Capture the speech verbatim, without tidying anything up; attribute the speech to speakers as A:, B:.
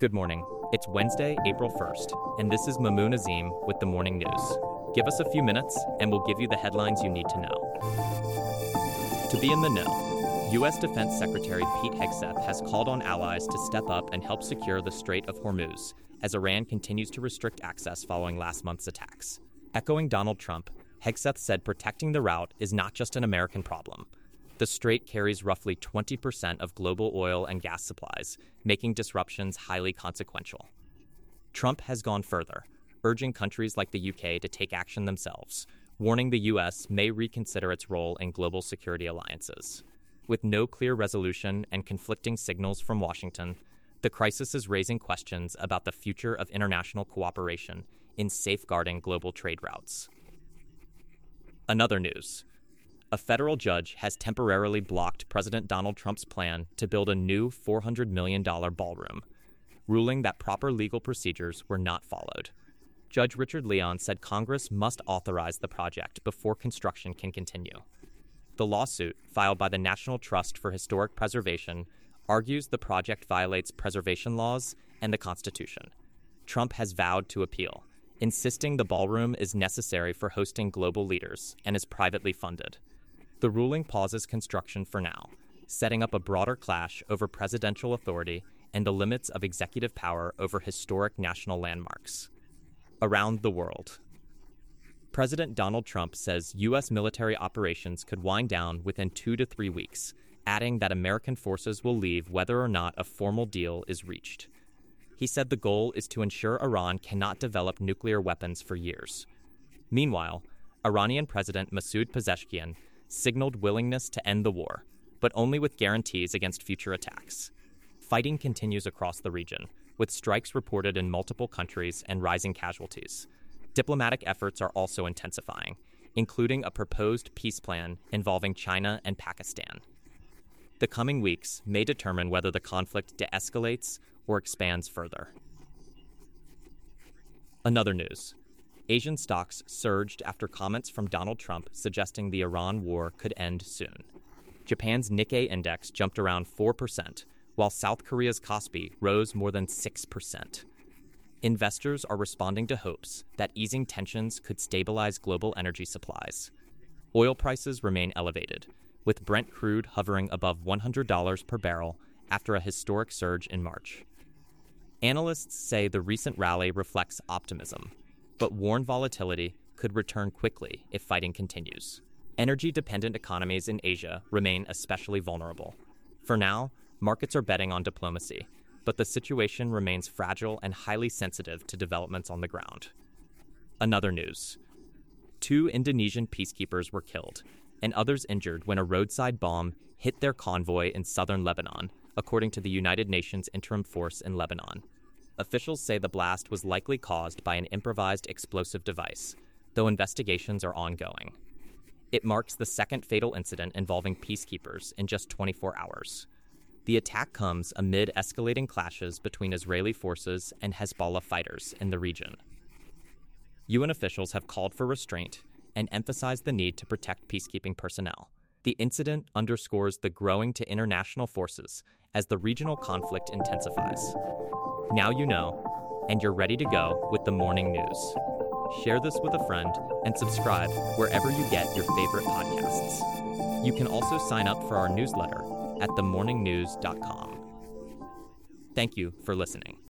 A: Good morning. It's Wednesday, April first, and this is Mamoon Azim with the Morning News. Give us a few minutes, and we'll give you the headlines you need to know. To be in the know, U S Defense Secretary Pete Hegseth has called on allies to step up and help secure the Strait of Hormuz as Iran continues to restrict access following last month's attacks. Echoing Donald Trump, Hegseth said protecting the route is not just an American problem. The strait carries roughly twenty percent of global oil and gas supplies, making disruptions highly consequential. Trump has gone further, urging countries like the U K to take action themselves, warning the U S may reconsider its role in global security alliances. With no clear resolution and conflicting signals from Washington, the crisis is raising questions about the future of international cooperation in safeguarding global trade routes. Another news. A federal judge has temporarily blocked President Donald Trump's plan to build a new four hundred million dollars ballroom, ruling that proper legal procedures were not followed. Judge Richard Leon said Congress must authorize the project before construction can continue. The lawsuit, filed by the National Trust for Historic Preservation, argues the project violates preservation laws and the Constitution. Trump has vowed to appeal, insisting the ballroom is necessary for hosting global leaders and is privately funded. The ruling pauses construction for now, setting up a broader clash over presidential authority and the limits of executive power over historic national landmarks. Around the world. President Donald Trump says U S military operations could wind down within two to three weeks, adding that American forces will leave whether or not a formal deal is reached. He said the goal is to ensure Iran cannot develop nuclear weapons for years. Meanwhile, Iranian President Masoud Pezeshkian signaled willingness to end the war, but only with guarantees against future attacks. Fighting continues across the region, with strikes reported in multiple countries and rising casualties. Diplomatic efforts are also intensifying, including a proposed peace plan involving China and Pakistan. The coming weeks may determine whether the conflict de-escalates or expands further. Another news. Asian stocks surged after comments from Donald Trump suggesting the Iran war could end soon. Japan's Nikkei index jumped around four percent, while South Korea's Kospi rose more than six percent. Investors are responding to hopes that easing tensions could stabilize global energy supplies. Oil prices remain elevated, with Brent crude hovering above one hundred dollars per barrel after a historic surge in March. Analysts say the recent rally reflects optimism, but warn volatility could return quickly if fighting continues. Energy-dependent economies in Asia remain especially vulnerable. For now, markets are betting on diplomacy, but the situation remains fragile and highly sensitive to developments on the ground. Another news. Two Indonesian peacekeepers were killed, and others injured when a roadside bomb hit their convoy in southern Lebanon, according to the United Nations Interim Force in Lebanon. Officials say the blast was likely caused by an improvised explosive device, though investigations are ongoing. It marks the second fatal incident involving peacekeepers in just twenty-four hours. The attack comes amid escalating clashes between Israeli forces and Hezbollah fighters in the region. U N officials have called for restraint and emphasized the need to protect peacekeeping personnel. The incident underscores the growing to international forces as the regional conflict intensifies. Now you know, and you're ready to go with the morning news. Share this with a friend and subscribe wherever you get your favorite podcasts. You can also sign up for our newsletter at the morning news dot com. Thank you for listening.